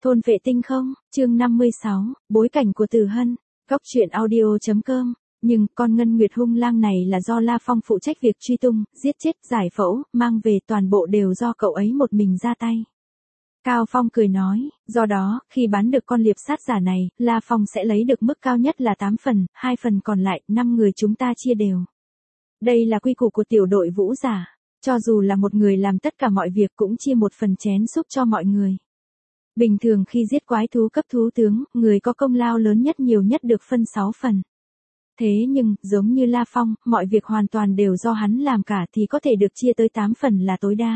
Thôn vệ tinh không, chương 56, bối cảnh của Từ Hân, góc truyện audio.com. Nhưng con Ngân Nguyệt hung lang này là do La Phong phụ trách việc truy tung, giết chết, giải phẫu, mang về, toàn bộ đều do cậu ấy một mình ra tay. Cao Phong cười nói, do đó, khi bán được con liệp sát giả này, La Phong sẽ lấy được mức cao nhất là 8 phần, 2 phần còn lại, 5 người chúng ta chia đều. Đây là quy củ của tiểu đội vũ giả, cho dù là một người làm tất cả mọi việc cũng chia một phần chén súp cho mọi người. Bình thường khi giết quái thú cấp thú tướng, người có công lao lớn nhất nhiều nhất được phân 6 phần. Thế nhưng, giống như La Phong, mọi việc hoàn toàn đều do hắn làm cả thì có thể được chia tới 8 phần là tối đa.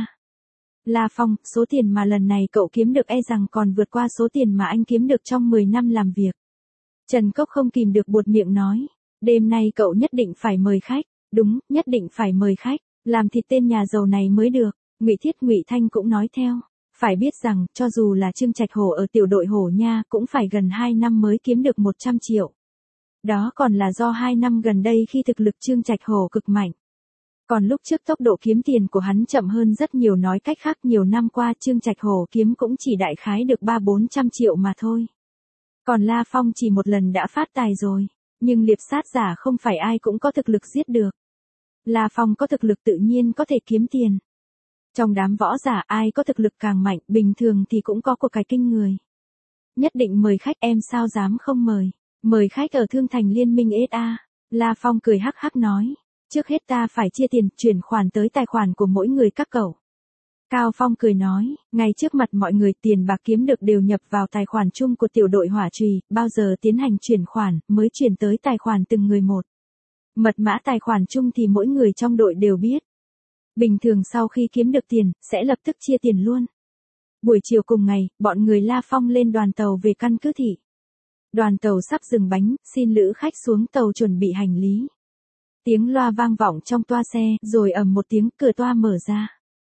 La Phong, số tiền mà lần này cậu kiếm được e rằng còn vượt qua số tiền mà anh kiếm được trong 10 năm làm việc. Trần Cốc không kìm được buột miệng nói, đêm nay cậu nhất định phải mời khách, đúng, nhất định phải mời khách, làm thịt tên nhà giàu này mới được. Ngụy Thiết Ngụy Thanh cũng nói theo. Phải biết rằng, cho dù là Trương Trạch Hổ ở tiểu đội Hổ Nha cũng phải gần 2 năm mới kiếm được 100 triệu. Đó còn là do 2 năm gần đây khi thực lực Trương Trạch Hổ cực mạnh. Còn lúc trước tốc độ kiếm tiền của hắn chậm hơn rất nhiều, nói cách khác nhiều năm qua Trương Trạch Hổ kiếm cũng chỉ đại khái được 300-400 triệu mà thôi. Còn La Phong chỉ một lần đã phát tài rồi, nhưng liệp sát giả không phải ai cũng có thực lực giết được. La Phong có thực lực tự nhiên có thể kiếm tiền. Trong đám võ giả ai có thực lực càng mạnh, bình thường thì cũng có của cái kinh người. Nhất định mời khách, em sao dám không mời. Mời khách ở Thương Thành Liên minh SA. La Phong cười hắc hắc nói. Trước hết ta phải chia tiền, chuyển khoản tới tài khoản của mỗi người các cậu. Cao Phong cười nói, ngay trước mặt mọi người tiền bạc kiếm được đều nhập vào tài khoản chung của tiểu đội hỏa trùy, bao giờ tiến hành chuyển khoản, mới chuyển tới tài khoản từng người một. Mật mã tài khoản chung thì mỗi người trong đội đều biết. Bình thường sau khi kiếm được tiền, sẽ lập tức chia tiền luôn. Buổi chiều cùng ngày, bọn người La Phong lên đoàn tàu về căn cứ thị. Đoàn tàu sắp dừng bánh, xin lữ khách xuống tàu chuẩn bị hành lý. Tiếng loa vang vọng trong toa xe, rồi ầm một tiếng cửa toa mở ra.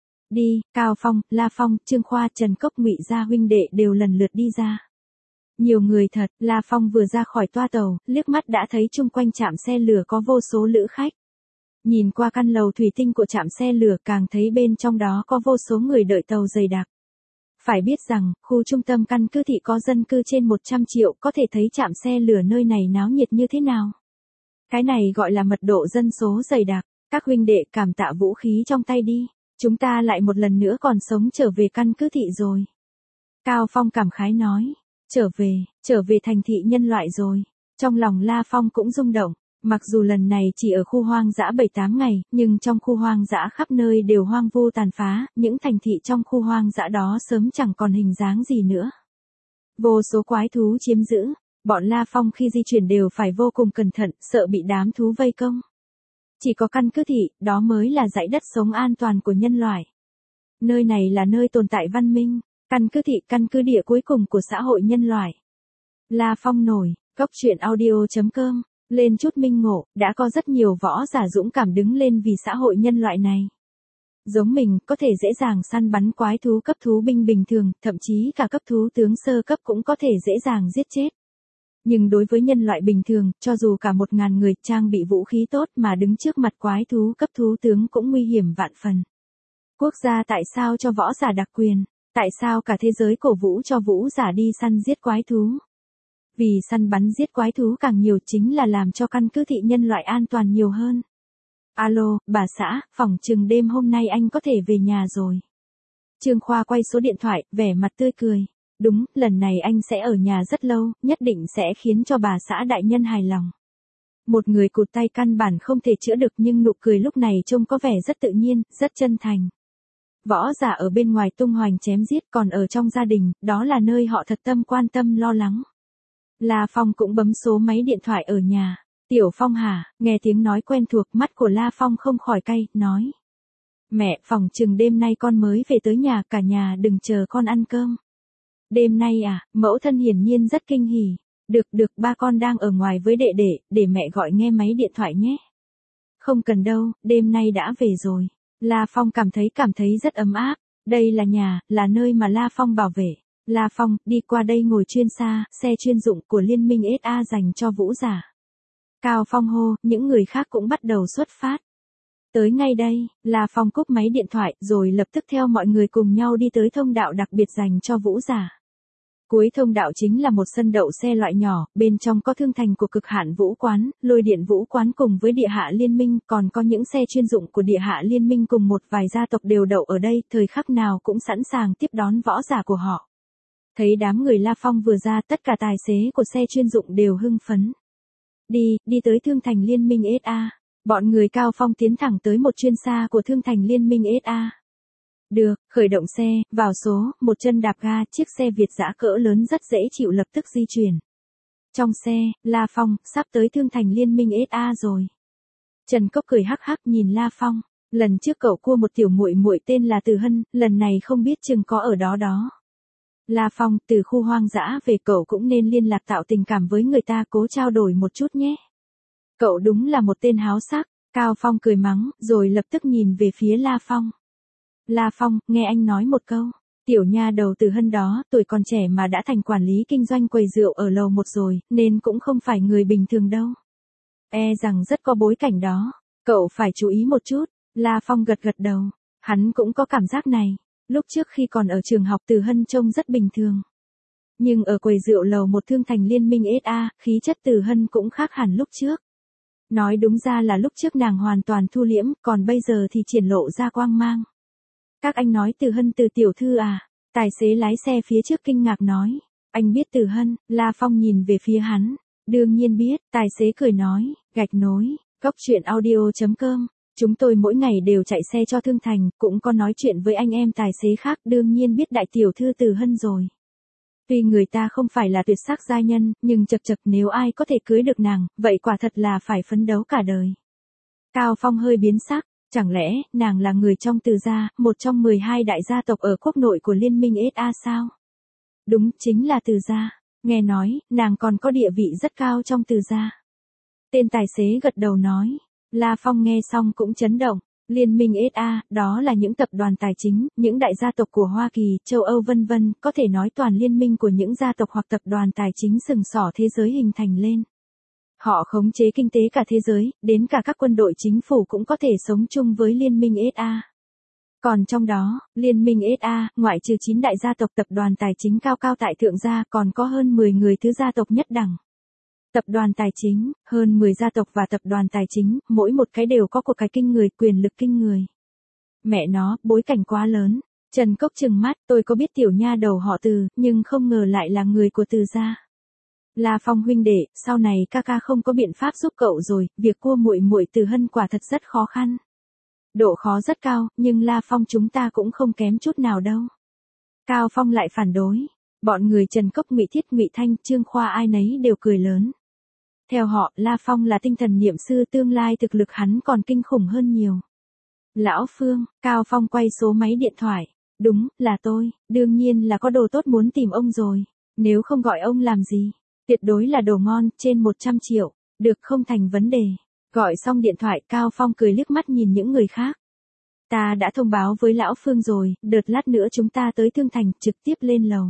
Đi, Cao Phong, La Phong, Trương Khoa, Trần Cốc, Ngụy Gia huynh đệ đều lần lượt đi ra. Nhiều người thật, La Phong vừa ra khỏi toa tàu, liếc mắt đã thấy chung quanh trạm xe lửa có vô số lữ khách. Nhìn qua căn lầu thủy tinh của trạm xe lửa càng thấy bên trong đó có vô số người đợi tàu dày đặc. Phải biết rằng, khu trung tâm căn cứ thị có dân cư trên 100 triệu, có thể thấy trạm xe lửa nơi này náo nhiệt như thế nào. Cái này gọi là mật độ dân số dày đặc. Các huynh đệ cảm tạ vũ khí trong tay đi. Chúng ta lại một lần nữa còn sống trở về căn cứ thị rồi. Cao Phong cảm khái nói. Trở về thành thị nhân loại rồi. Trong lòng La Phong cũng rung động. Mặc dù lần này chỉ ở khu hoang dã 7-8 ngày, nhưng trong khu hoang dã khắp nơi đều hoang vu tàn phá, những thành thị trong khu hoang dã đó sớm chẳng còn hình dáng gì nữa. Vô số quái thú chiếm giữ, bọn La Phong khi di chuyển đều phải vô cùng cẩn thận, sợ bị đám thú vây công. Chỉ có căn cứ thị, đó mới là dãy đất sống an toàn của nhân loại. Nơi này là nơi tồn tại văn minh, căn cứ thị, căn cứ địa cuối cùng của xã hội nhân loại. La Phong nổi, góc truyện audio.com. Lên chút minh ngộ, đã có rất nhiều võ giả dũng cảm đứng lên vì xã hội nhân loại này. Giống mình, có thể dễ dàng săn bắn quái thú cấp thú binh bình thường, thậm chí cả cấp thú tướng sơ cấp cũng có thể dễ dàng giết chết. Nhưng đối với nhân loại bình thường, cho dù cả 1000 người trang bị vũ khí tốt mà đứng trước mặt quái thú cấp thú tướng cũng nguy hiểm vạn phần. Quốc gia tại sao cho võ giả đặc quyền? Tại sao cả thế giới cổ vũ cho vũ giả đi săn giết quái thú? Vì săn bắn giết quái thú càng nhiều chính là làm cho căn cứ thị nhân loại an toàn nhiều hơn. Alo, bà xã, phỏng chừng đêm hôm nay anh có thể về nhà rồi. Trương Khoa quay số điện thoại, vẻ mặt tươi cười. Đúng, lần này anh sẽ ở nhà rất lâu, nhất định sẽ khiến cho bà xã đại nhân hài lòng. Một người cụt tay căn bản không thể chữa được nhưng nụ cười lúc này trông có vẻ rất tự nhiên, rất chân thành. Võ giả ở bên ngoài tung hoành chém giết, còn ở trong gia đình, đó là nơi họ thật tâm quan tâm lo lắng. La Phong cũng bấm số máy điện thoại ở nhà. Tiểu Phong hả? Nghe tiếng nói quen thuộc, mắt của La Phong không khỏi cay, nói. Mẹ, phỏng chừng đêm nay con mới về tới nhà, cả nhà đừng chờ con ăn cơm. Đêm nay à? Mẫu thân hiển nhiên rất kinh hỉ. Được, ba con đang ở ngoài với đệ đệ, để mẹ gọi nghe máy điện thoại nhé. Không cần đâu, đêm nay đã về rồi. La Phong cảm thấy rất ấm áp. Đây là nhà, là nơi mà La Phong bảo vệ. La Phong, đi qua đây ngồi chuyên xa, xe chuyên dụng của Liên minh SA dành cho vũ giả. Cao Phong hô, những người khác cũng bắt đầu xuất phát. Tới ngay đây, La Phong cúp máy điện thoại rồi lập tức theo mọi người cùng nhau đi tới thông đạo đặc biệt dành cho vũ giả. Cuối thông đạo chính là một sân đậu xe loại nhỏ, bên trong có thương thành của Cực Hạn Vũ Quán, Lôi Điện Vũ Quán cùng với Địa Hạ Liên Minh, còn có những xe chuyên dụng của Địa Hạ Liên Minh cùng một vài gia tộc đều đậu ở đây, thời khắc nào cũng sẵn sàng tiếp đón võ giả của họ. Thấy đám người La Phong vừa ra, tất cả tài xế của xe chuyên dụng đều hưng phấn. Đi tới Thương thành Liên Minh SA. Bọn người Cao Phong tiến thẳng tới một chuyên xa của Thương thành Liên Minh SA. Được, khởi động xe, vào số, một chân đạp ga, chiếc xe Việt dã cỡ lớn rất dễ chịu lập tức di chuyển. Trong xe, La Phong, sắp tới Thương thành Liên Minh SA rồi. Trần Cốc cười hắc hắc nhìn La Phong, lần trước cậu cua một tiểu muội muội tên là Từ Hân, lần này không biết chừng có ở đó đó. La Phong, từ khu hoang dã về cậu cũng nên liên lạc tạo tình cảm với người ta, cố trao đổi một chút nhé. Cậu đúng là một tên háo sắc, Cao Phong cười mắng, rồi lập tức nhìn về phía La Phong. La Phong, nghe anh nói một câu, tiểu nha đầu Từ Hân đó, tuổi còn trẻ mà đã thành quản lý kinh doanh quầy rượu ở lầu 1 rồi, nên cũng không phải người bình thường đâu. E rằng rất có bối cảnh đó, cậu phải chú ý một chút. La Phong gật gật đầu, hắn cũng có cảm giác này, lúc trước khi còn ở trường học Từ Hân trông rất bình thường. Nhưng ở quầy rượu lầu 1 Thương thành Liên Minh SA, khí chất Từ Hân cũng khác hẳn lúc trước. Nói đúng ra là lúc trước nàng hoàn toàn thu liễm, còn bây giờ thì triển lộ ra quang mang. Các anh nói Từ Hân Từ tiểu thư à? Tài xế lái xe phía trước kinh ngạc nói. Anh biết Từ Hân? La Phong nhìn về phía hắn. Đương nhiên biết, tài xế cười nói. Gạch nối, goctruyện.audio.com. Chúng tôi mỗi ngày đều chạy xe cho Thương thành, cũng có nói chuyện với anh em tài xế khác, đương nhiên biết đại tiểu thư Từ Hân rồi. Tuy người ta không phải là tuyệt sắc giai nhân, nhưng chật nếu ai có thể cưới được nàng, vậy quả thật là phải phấn đấu cả đời. Cao Phong hơi biến sắc, chẳng lẽ nàng là người trong Từ gia, một trong 12 đại gia tộc ở quốc nội của Liên minh SA sao? Đúng, chính là Từ gia. Nghe nói, nàng còn có địa vị rất cao trong Từ gia. Tên tài xế gật đầu nói. La Phong nghe xong cũng chấn động. Liên minh SA, đó là những tập đoàn tài chính, những đại gia tộc của Hoa Kỳ, châu Âu vân vân, có thể nói toàn liên minh của những gia tộc hoặc tập đoàn tài chính sừng sỏ thế giới hình thành lên. Họ khống chế kinh tế cả thế giới, đến cả các quân đội chính phủ cũng có thể sống chung với Liên minh SA. Còn trong đó, Liên minh SA, ngoại trừ 9 đại gia tộc tập đoàn tài chính cao tại thượng gia, còn có hơn 10 người thứ gia tộc nhất đẳng. Tập đoàn tài chính, hơn 10 gia tộc và tập đoàn tài chính, mỗi một cái đều có của cái kinh người, quyền lực kinh người. Mẹ nó, bối cảnh quá lớn. Trần Cốc trừng mắt, tôi có biết tiểu nha đầu họ Từ, nhưng không ngờ lại là người của Từ gia. La Phong huynh đệ, sau này ca không có biện pháp giúp cậu rồi, việc cua muội muội Từ Hân quả thật rất khó khăn. Độ khó rất cao, nhưng La Phong chúng ta cũng không kém chút nào đâu. Cao Phong lại phản đối. Bọn người Trần Cốc, Ngụy Thiết, Ngụy Thanh, Trương Khoa ai nấy đều cười lớn. Theo họ, La Phong là tinh thần niệm sư, tương lai thực lực hắn còn kinh khủng hơn nhiều. Lão Phương, Cao Phong quay số máy điện thoại. Đúng, là tôi, đương nhiên là có đồ tốt muốn tìm ông rồi. Nếu không gọi ông làm gì? Tuyệt đối là đồ ngon, trên 100 triệu. Được, không thành vấn đề. Gọi xong điện thoại, Cao Phong cười liếc mắt nhìn những người khác. Ta đã thông báo với Lão Phương rồi, đợt lát nữa chúng ta tới Thương thành, trực tiếp lên lầu.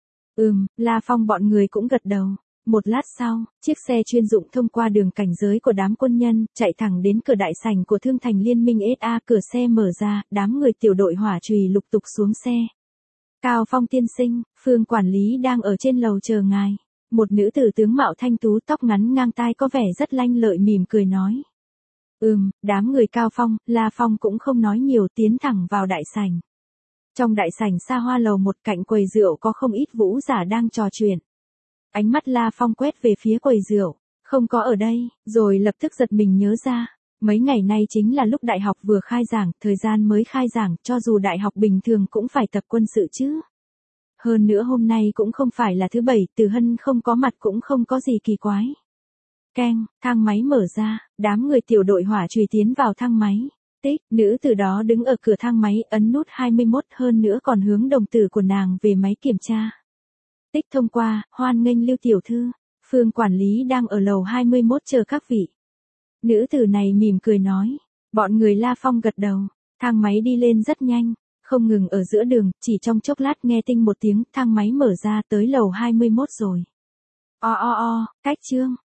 La Phong bọn người cũng gật đầu. Một lát sau, chiếc xe chuyên dụng thông qua đường cảnh giới của đám quân nhân, chạy thẳng đến cửa đại sảnh của Thương thành Liên minh SA, cửa xe mở ra, đám người tiểu đội hỏa chùy lục tục xuống xe. Cao Phong tiên sinh, Phương quản lý đang ở trên lầu chờ ngài. Một nữ tử tướng mạo thanh tú, tóc ngắn ngang tai có vẻ rất lanh lợi mỉm cười nói. Đám người Cao Phong, La Phong cũng không nói nhiều, tiến thẳng vào đại sảnh. Trong đại sảnh xa hoa lầu 1 cạnh quầy rượu có không ít vũ giả đang trò chuyện. Ánh mắt La Phong quét về phía quầy rượu, không có ở đây, rồi lập tức giật mình nhớ ra. Mấy ngày nay chính là lúc đại học vừa khai giảng, thời gian mới khai giảng, cho dù đại học bình thường cũng phải tập quân sự chứ. Hơn nữa hôm nay cũng không phải là thứ 7, Từ Hân không có mặt cũng không có gì kỳ quái. Keng, thang máy mở ra, đám người tiểu đội hỏa chùy tiến vào thang máy. Tích, nữ tử đó đứng ở cửa thang máy, ấn nút 21, hơn nữa còn hướng đồng tử của nàng về máy kiểm tra. Tích thông qua, hoan nghênh Lưu tiểu thư. Phương quản lý đang ở lầu 21 chờ các vị. Nữ tử này mỉm cười nói. Bọn người La Phong gật đầu. Thang máy đi lên rất nhanh, không ngừng ở giữa đường, chỉ trong chốc lát nghe tinh một tiếng, thang máy mở ra tới lầu 21 rồi. Cách chương.